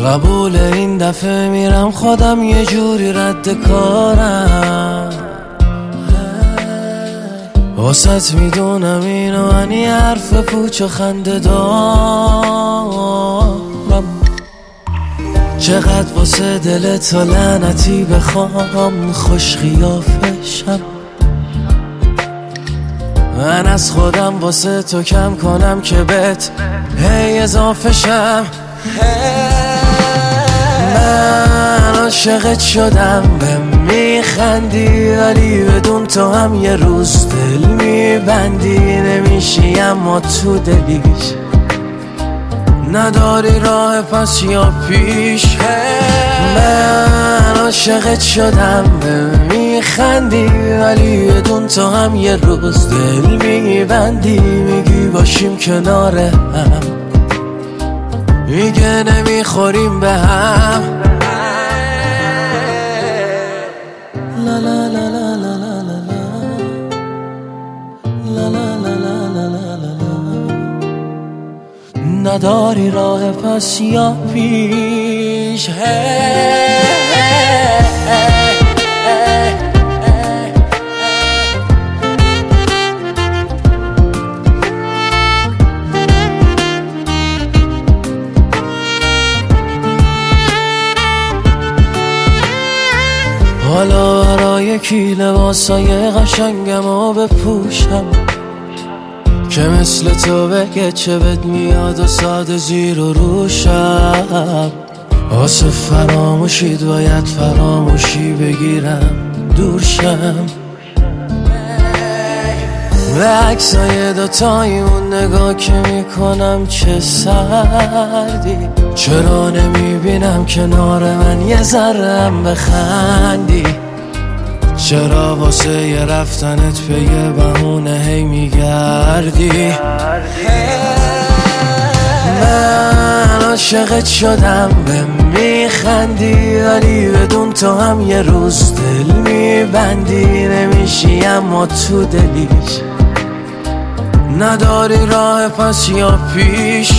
قبول این دفعه میرم خودم یه جوری رد کارم. واسط میدونم اینو انی حرف پوچ و خنده دارم. چقدر واسه دلت تا لعنتی بخوام خوش خیافشم. من از خودم واسه تو کم کنم که بهت هی اضافه شم. من عاشقت شدم به میخندی، ولی بدون تو هم یه روز دل میبندی. نمیشی اما تو دلیش نداری راه پس یا پیش. من عاشقت شدم به میخندی، ولی بدون تو هم یه روز دل میبندی. میگی باشیم کنار هم، میگه نمیخوریم به هم. لا لا لا لا لا لا لا لا لا لا لا لا. نداری راه پس یا پیش. حالا برای کی لباسای قشنگمو بپوشم که مثل تو بگه چه بد میاد و ساده زیر و روشم. واسه فراموشید باید فراموشی بگیرم دورشم. به عکسای دوتایی اون نگاه که میکنم چه سردی. چرا نمیبینم کنار من یه ذرم بخندی؟ چرا واسه یه رفتنت به یه بهونه هی میگردی؟ من عاشقت شدم به میخندی، ولی بدون تو هم یه روز دل میبندی. نمیشی اما تو دلیش نداری راه پس یا پیش.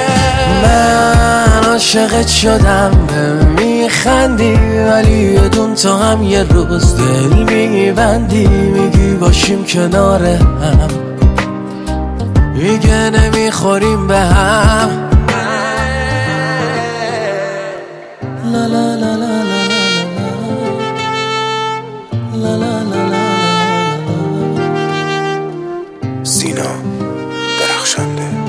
من عاشقت شدم به میخندی، ولی بدون تو هم یه روز دل میبندی. میگی باشیم کنار هم، میگه نمیخوریم به هم. لا لا لا لا لا لا لا. سینا درخشنده.